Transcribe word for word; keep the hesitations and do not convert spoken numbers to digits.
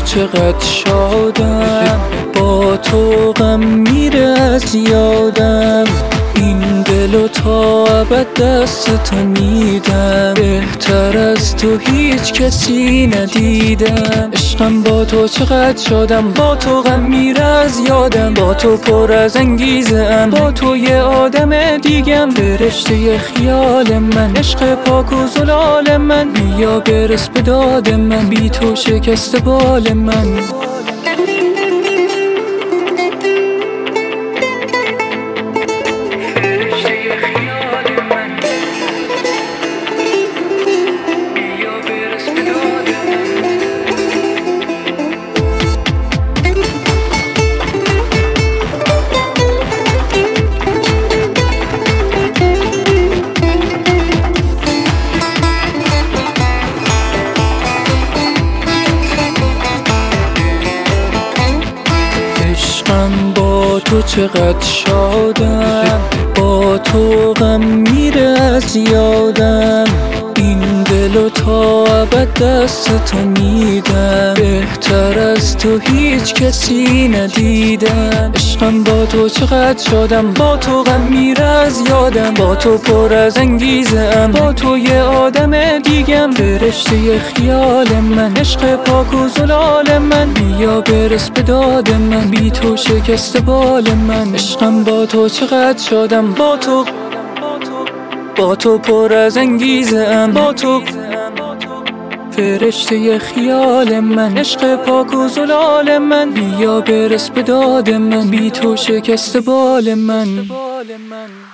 چقدر شادم، با تو غم میره از یادم. این دلو تا ابد دست تو میدم، بهتر از تو هیچ کسی ندیدم. عشقم با تو چقدر شادم، با تو غم میره از یادم. با تو پر از انگیزم، با تو یه آدم دیگم. فرشته خیال من، عشق پاک و زلال من. بیا برس به داد من، بی تو شکست بال من. عشقم با تو چقدر شادم، با تو غم میره از یادم. این دلو تا ابد دست تو میدم، بهتر از تو هیچ کسی ندیدم. عشقم با تو چقدر شادم، با تو غم میره از یادم. با تو پر از انگیزم، با تو یه آدم دیگم. فرشته خیال من، عشق پاک و زلال من. بیا برس به داد من، بی تو شکست بال من. عشقم با تو چقدر شادم، با تو با تو پر از انگیزم. با تو فرشته خیال من، عشق پاک و زلال من. بیا برس به داد من، بی تو شکست بال من.